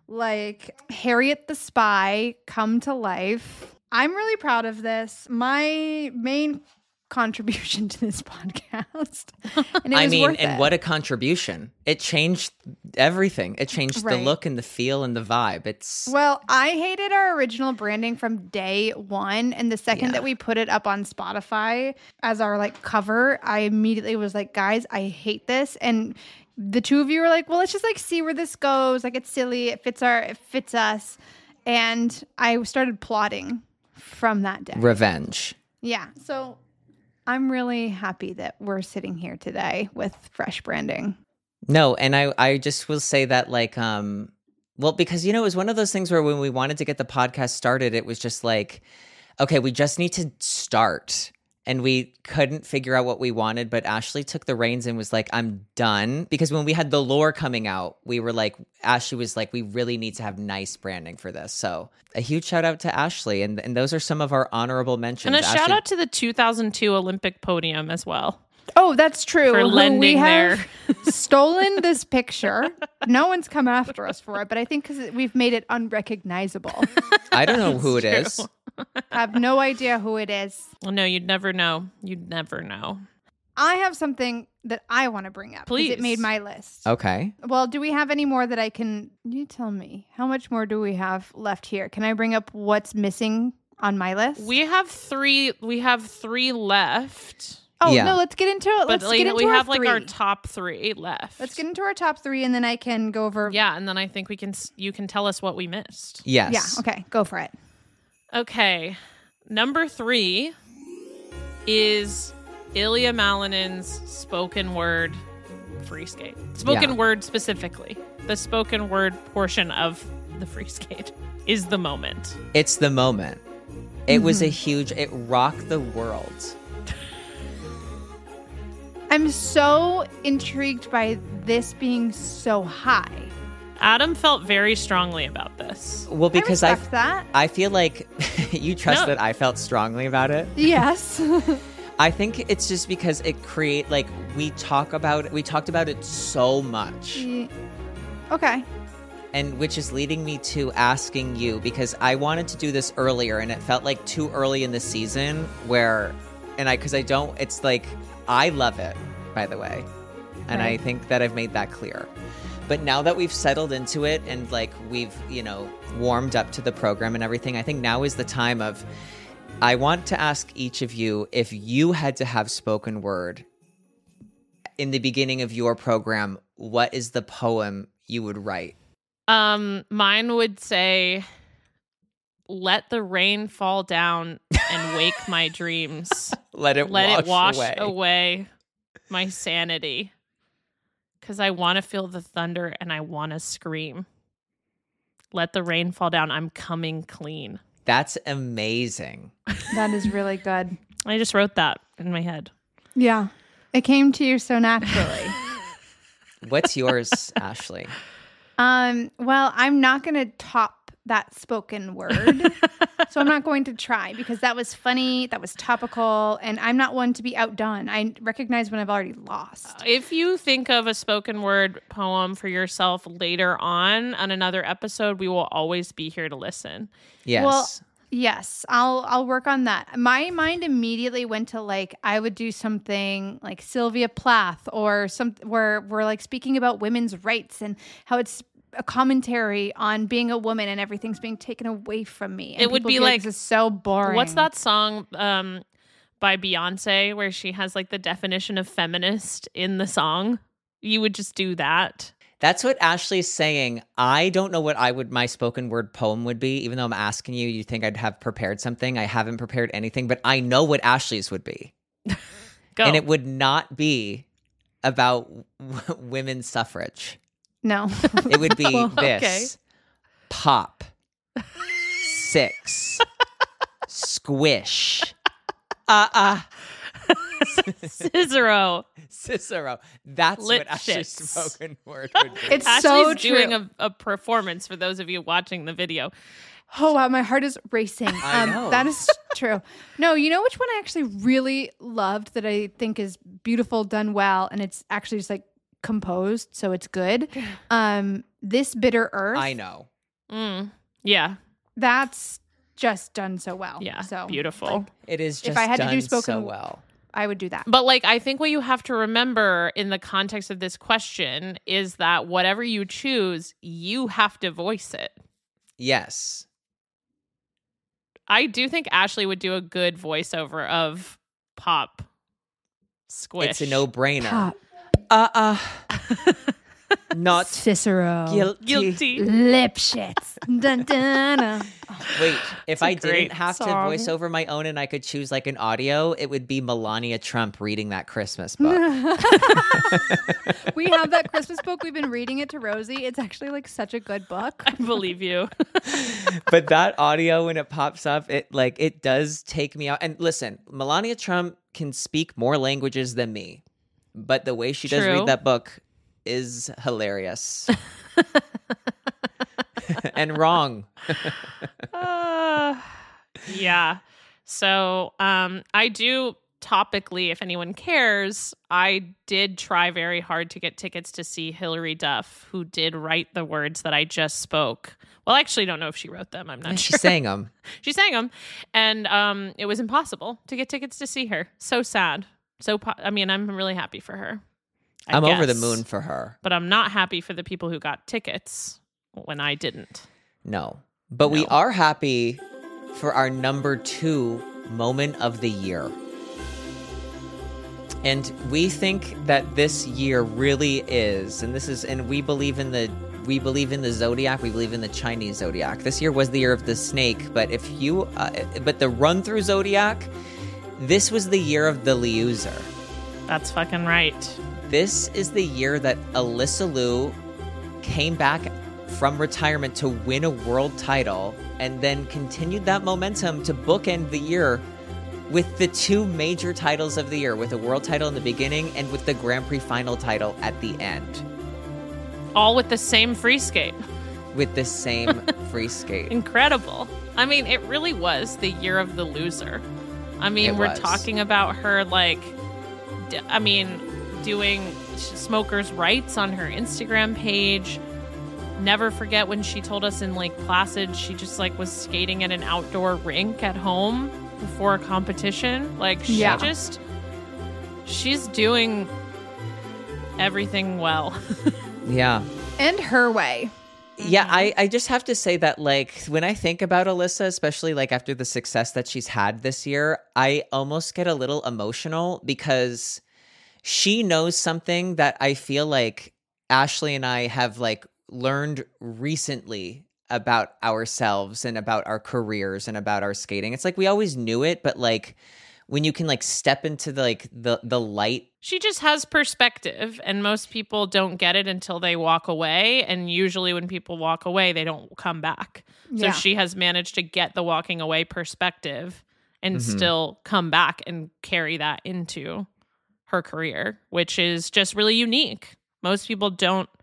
like Harriet the Spy come to life. I'm really proud of this. My main contribution to this podcast. And it I was mean, worth and it. what a contribution. It changed everything. It changed the Right. look and the feel and the vibe. It's Well, I hated our original branding from day one. And the second Yeah. that we put it up on Spotify as our like cover, I immediately was like, guys, I hate this. And the two of you were like, well, let's just like see where this goes. Like it's silly. It fits our, it fits us. And I started plotting from that day. revenge. Yeah. So I'm really happy that we're sitting here today with fresh branding. No, and I, I just will say that like, um, well, because, you know, it was one of those things where when we wanted to get the podcast started, it was just like, okay, we just need to start. And we couldn't figure out what we wanted, but Ashley took the reins and was like, I'm done. Because when we had the lore coming out, we were like, Ashley was like, we really need to have nice branding for this. So a huge shout out to Ashley. And, and those are some of our honorable mentions. and a shout Ashley- out to the two thousand two Olympic podium as well. Oh, that's true. For Who lending we their- have stolen this picture. No one's come after us for it, but I think because we've made it unrecognizable. I don't know who it true. is. I have no idea who it is. Well, no, you'd never know. You'd never know. I have something that I want to bring up. 'cause Please. It made my list. Okay. Well, do we have any more that I can... You tell me. How much more do we have left here? Can I bring up what's missing on my list? We have three. We have three left, Oh, Yeah. no, let's get into it. but Let's like, get into we our have like our three. top three left. Let's get into our top three, and then I can go over... Yeah, and then I think we can. s- You can tell us what we missed. Yes. Yeah, okay. Go for it. Okay, number three is Ilya Malinen's spoken word free skate. Spoken Yeah. word specifically. The spoken word portion of the free skate is the moment. It's the moment. It was Mm-hmm. a huge, it rocked the world. I'm so intrigued by this being so high. Adam felt very strongly about this. Well, because I I, respect that. I feel like you trust No. that I felt strongly about it. Yes. I think it's just because it create like we talk about we talked about it so much, Ye- okay. and which is leading me to asking you because I wanted to do this earlier and it felt like too early in the season where, and I because I don't. It's like I love it, by the way, and I Right. think that I've made that clear. But now that we've settled into it and like we've, you know, warmed up to the program and everything, I think now is the time of I want to ask each of you if you had to have spoken word in the beginning of your program, what is the poem you would write? Um, mine would say, "Let the rain fall down and wake my dreams. Let it Let wash, it wash away. away my sanity. Because I want to feel the thunder and I want to scream. Let the rain fall down. I'm coming clean." That's amazing. That is really good. I just wrote that in my head. Yeah. It came to you so naturally. What's yours, Ashley? Um, well, I'm not going to top that spoken word. So I'm not going to try because that was funny, that was topical, and I'm not one to be outdone. I recognize when I've already lost. If you think of a spoken word poem for yourself later on on another episode, we will always be here to listen. Yes. Well, yes, I'll I'll work on that. My mind immediately went to like I would do something like Sylvia Plath or some where we're like speaking about women's rights and how it's a commentary on being a woman and everything's being taken away from me. And It would people be like, like- this is so boring. What's that song um, by Beyonce where she has like the definition of feminist in the song? You would just do that. That's what Ashley's saying. I don't know what I would my spoken word poem would be, even though I'm asking you, you think I'd have prepared something. I haven't prepared anything, but I know what Ashley's would be. Go. And it would not be about w- women's suffrage. No. It would be Well, this. okay. Pop. Six. Squish. Uh-uh. Cicero. Cicero. That's Lit what Ashley's shits. spoken word would be. It's Ashley's so doing true. a, a performance for those of you watching the video. Oh wow, my heart is racing. I Um, know. that is true. No, you know which one I actually really loved that I think is beautiful, done well, and it's actually just like composed, so it's good. Um, This Bitter Earth. I know. Mm. Yeah. That's just done so well. Yeah. So Beautiful. like, It is If just I had to done do spoken- so well. I would do that. But like, I think what you have to remember in the context of this question is that whatever you choose, you have to voice it. Yes. I do think Ashley would do a good voiceover of Pop Squish. It's a no-brainer. Pop. Uh-uh. Not Cicero. guilty. Guilty. Lipschitz. Dun, dun, dun. Wait, if I a great didn't have to song. voice over my own and I could choose like an audio, it would be Melania Trump reading that Christmas book. We have that Christmas book. We've been reading it to Rosie. It's actually like such a good book. I believe you. But that audio, when it pops up, it like it does take me out. And listen, Melania Trump can speak more languages than me, but the way she does True. read that book is hilarious. And wrong. Uh, yeah. So um, I do topically, if anyone cares, I did try very hard to get tickets to see Hilary Duff, who did write the words that I just spoke. Well, I actually don't know if she wrote them. I'm not And sure. she sang them. She sang them, and um, it was impossible to get tickets to see her. So sad. So po- I mean, I'm really happy for her. I I'm over the guess. moon for her. But I'm not happy for the people who got tickets when I didn't. No. But we No. are happy for our number two moment of the year. And we think that this year really is, and this is, and we believe in the, we believe in the zodiac, we believe in the Chinese zodiac. This year was the year of the snake, but if you, uh, but the run through zodiac, this was the year of the Liuzer. That's fucking right. This is the year that Alyssa Liu came back from retirement to win a world title and then continued that momentum to bookend the year with the two major titles of the year, with a world title in the beginning and with the Grand Prix final title at the end, All with the same free skate. with the same free skate. Incredible. I mean, it really was the year of the loser. I mean, It we're was. talking about her, like, d- I mean, doing smokers' rights on her Instagram page. Never forget when she told us in Lake Placid she just, like, was skating at an outdoor rink at home before a competition. Like, she Yeah. just, she's doing everything well. Yeah. And her way. Yeah, I, I just have to say that, like, when I think about Alyssa, especially, like, after the success that she's had this year, I almost get a little emotional because she knows something that I feel like Ashley and I have, like, learned recently about ourselves and about our careers and about our skating. It's like we always knew it, but, like, when you can, like, step into the, like, the, the light. She just has perspective, and most people don't get it until they walk away. And usually, when people walk away, they don't come back. So Yeah. she has managed to get the walking away perspective and Mhm. still come back and carry that into her career, which is just really unique. Most people don't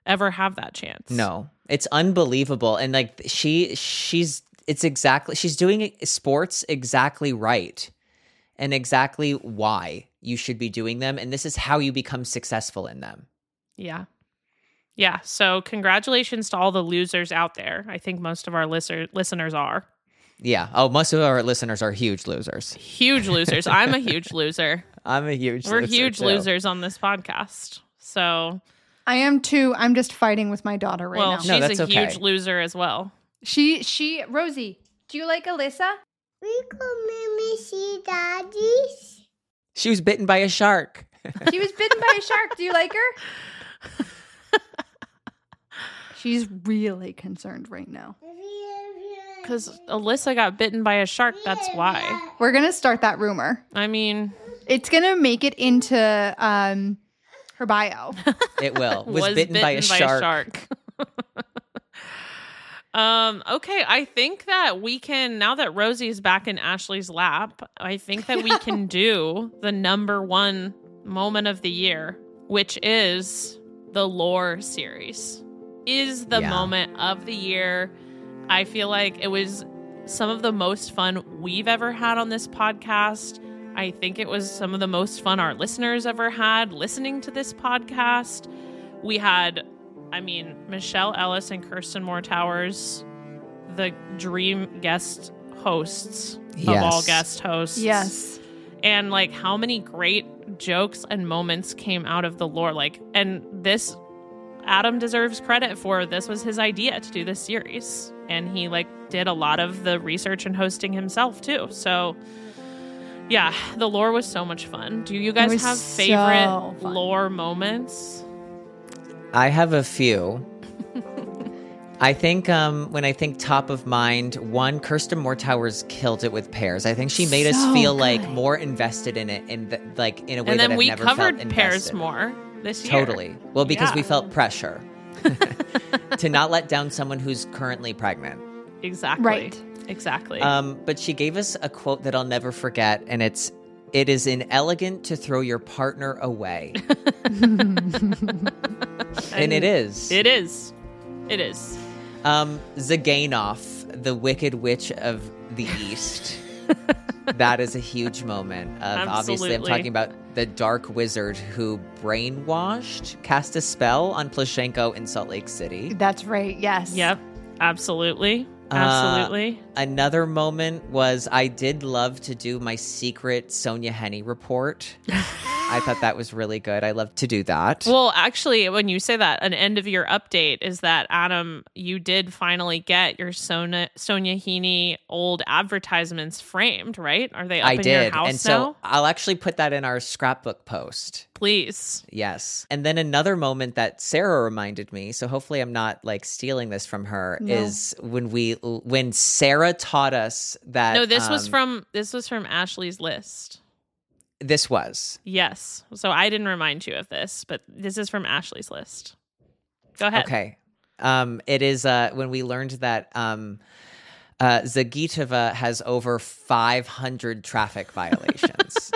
ever have that chance. No, it's unbelievable. And like she, she's, it's exactly, she's doing sports exactly right and exactly why you should be doing them. And this is how you become successful in them. Yeah. Yeah. So congratulations to all the losers out there. I think most of our listener- listeners are. Yeah. Oh, most of our listeners are huge losers. Huge losers. I'm a huge loser. I'm a huge We're loser huge too. losers on this podcast. So, I am too. I'm just fighting with my daughter right well, now. she's No, a that's okay. huge loser as well. She, she, Rosie, do you like Alyssa? We come in see daddies. She was bitten by a shark. She was bitten by a shark. Do you like her? She's really concerned right now. Because Alyssa got bitten by a shark. That's why. We're going to start that rumor. I mean, It's going to make it into um, her bio. It will. Was, bitten, by a shark. shark. um. Okay, I think that we can, now that Rosie's back in Ashley's lap, I think that we can do the number one moment of the year, which is the lore series. Is the Yeah. moment of the year. I feel like it was some of the most fun we've ever had on this podcast. I think it was some of the most fun our listeners ever had listening to this podcast. We had, I mean, Michelle Ellis and Kirsten Moore Towers, the dream guest hosts of Yes. all guest hosts. Yes. And like how many great jokes and moments came out of the lore. Like, and this, Adam deserves credit for, this was his idea to do this series. And he like did a lot of the research and hosting himself too. So yeah, the lore was so much fun. Do you guys was have so favorite fun. lore moments? I have a few. I think um, when I think top of mind, one, Kirsten Moore Towers killed it with Pears. I think she made us So feel like good. more invested in it, in the, like in a way And that then I've we never covered felt Pears invested. more this year. Totally. Well, because Yeah. we felt pressure to not let down someone who's currently pregnant. Exactly. Right. Exactly. Um, but she gave us a quote that I'll never forget, and it's, "It is inelegant to throw your partner away." And it is. It is. It is. Um, Zagainoff, the Wicked Witch of the East. That is a huge moment. Of, obviously, I'm Absolutely. talking about the dark wizard who brainwashed, cast a spell on Plushenko in Salt Lake City. That's right. Yes. Yep. Absolutely. Uh, Absolutely. Another moment was I did love to do my secret Sonia Henney report. I thought that was really good. I love to do that. Well, actually, when you say that, an end of year update is that, Adam, you did finally get your Sonia, Sonia Heaney old advertisements framed, right? Are they up I in did. your house And so now? I'll actually put that in our scrapbook post. Please. Yes. And then another moment that Sarah reminded me, so hopefully I'm not like stealing this from her, No. is when we when Sarah taught us that No, this was um, from this was from Ashley's list. this was. Yes. So I didn't remind you of this, but this is from Ashley's list. Go ahead. Okay. Um it is uh when we learned that um uh Zagitova has over five hundred traffic violations.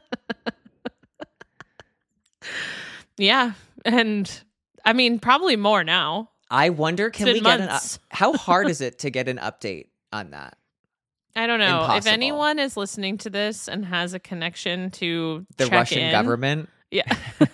Yeah. And I mean, probably more now. I wonder, can It's we been get an up- months. how hard is it to get an update on that? I don't know. If Impossible. anyone is listening to this and has a connection to The check Russian in, government? yeah,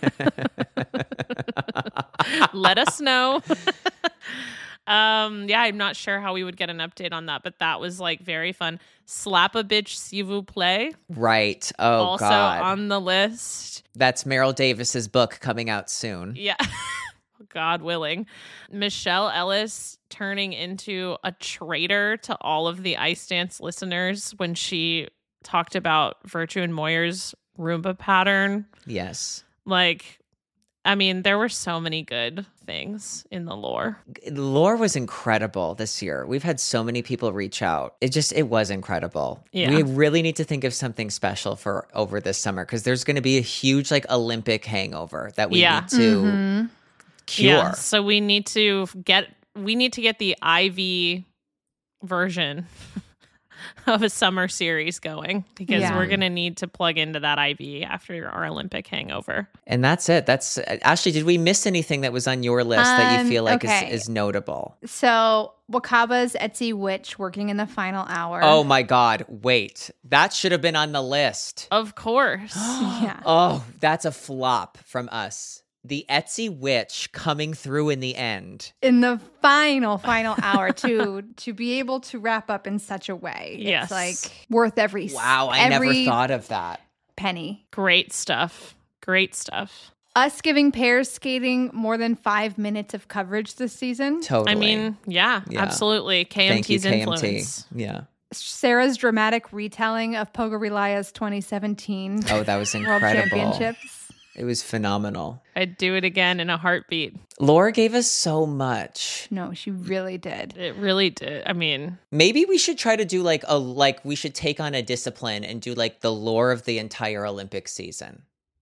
let us know. um, yeah, I'm not sure how we would get an update on that, but that was like very fun. Slap a bitch, s'il vous plaît. Right. Oh also God. on the list. That's Meryl Davis's book coming out soon. Yeah. God willing. Michelle Ellis turning into a traitor to all of the Ice Dance listeners when she talked about Virtue and Moyer's Roomba pattern. Yes. Like, I mean, there were so many good things in the lore. Lore was incredible this year. We've had so many people reach out. It just, it was incredible. Yeah. We really need to think of something special for over this summer because there's going to be a huge like Olympic hangover that we Yeah. need to Mhm. cure. Yeah, so we need to get we need to get the I V version of a summer series going because Yeah. we're going to need to plug into that I V after our Olympic hangover. And that's it. That's Ashley, did we miss anything that was on your list that you Um, feel like okay. is, is notable? So Wakaba's Etsy witch working in the final hour. Oh my God. Wait. That should have been on the list. Of course. yeah. Oh, that's a flop from us. The Etsy witch coming through in the end. In the final, final hour to to be able to wrap up in such a way. Yes. It's like worth every Wow, I every never thought of that. penny. Great stuff. Great stuff. Us giving pairs skating more than five minutes of coverage this season. Totally. I mean, yeah, Yeah. absolutely. Thank you, K M T's K M T. influence. Yeah. Sarah's dramatic retelling of Pogorilaya's twenty seventeen Oh, that was World incredible. Championships. It was phenomenal. I'd do it again in a heartbeat. Laura gave us so much. No, she really did. It really did. I mean, Maybe we should try to do like a like we should take on a discipline and do like the lore of the entire Olympic season.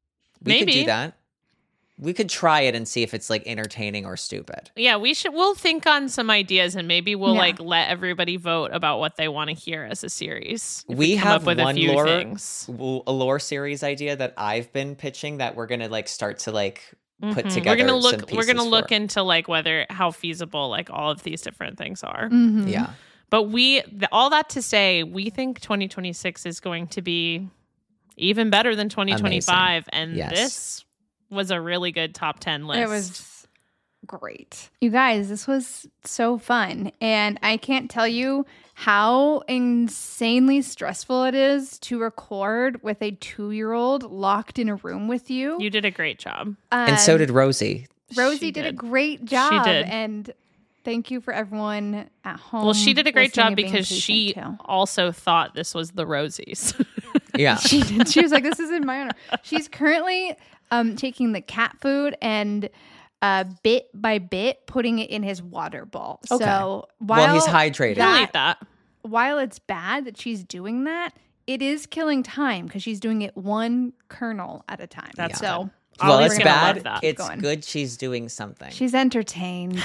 We could Maybe. do that. We could try it and see if it's like entertaining or stupid. yeah, we should. We'll think on some ideas and maybe we'll Yeah. like let everybody vote about what they want to hear as a series. If We come have up with one a few lore, things. w- a lore series idea that I've been pitching that we're gonna like start to like put Mhm. together. We're gonna some look. We're gonna pieces look for. into like whether how feasible like all of these different things are. Mhm. Yeah. But we, th- all that to say, we think twenty twenty-six is going to be even better than twenty twenty-five. And Yes. this was a really good top ten list. It was great. You guys, this was so fun. And I can't tell you how insanely stressful it is to record with a two year old locked in a room with you. You did a great job. And so Um, did Rosie. Rosie She did. a did. great job. did. And thank you for everyone at home. Well, she did a great listening job and being because patient, she too. also thought this was the Rosies. Yeah. She did. She was like, "This is in my honor." She's currently um, taking the cat food and uh, bit by bit putting it in his water bowl. Okay. So while Well, he's hydrated. I'll that- eat that. while it's bad that she's doing that, it is killing time because she's doing it one kernel at a time. That's so Well, Ollie's it's gonna bad. love that. It's Going. good she's doing something. she's entertained.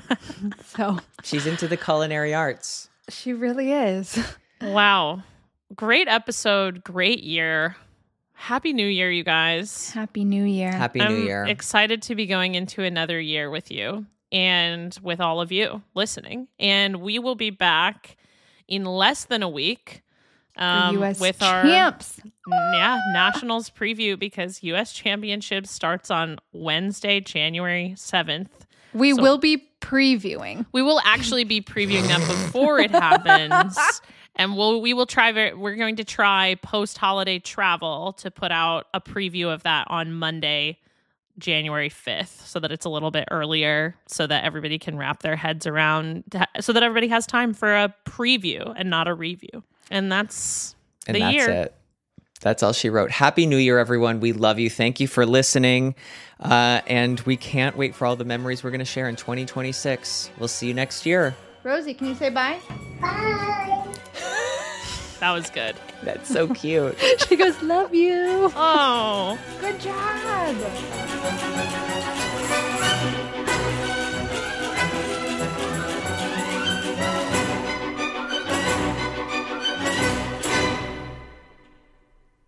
So She's into the culinary arts. she really is. Wow. Great episode. Great year. Happy New Year, you guys. Happy New Year. Happy I'm New Year. excited to be going into another year with you and with all of you listening. And we will be back in less than a week um, U S with our champs. yeah nationals preview because U S Championship starts on Wednesday, January seventh. We So- will be previewing. We will actually be previewing that before it happens. And we'll, we will try, ver- we're going to try post holiday travel to put out a preview of that on Monday, January fifth, so that it's a little bit earlier, so that everybody can wrap their heads around, so that everybody has time for a preview and not a review. And that's And the that's year. it. That's all she wrote. Happy New Year, everyone. We love you. Thank you for listening. Uh, and we can't wait for all the memories we're going to share in twenty twenty-six. We'll see you next year. Rosie, can you say bye? Bye. That was good. That's so cute. She goes, "Love you." Oh. Good job.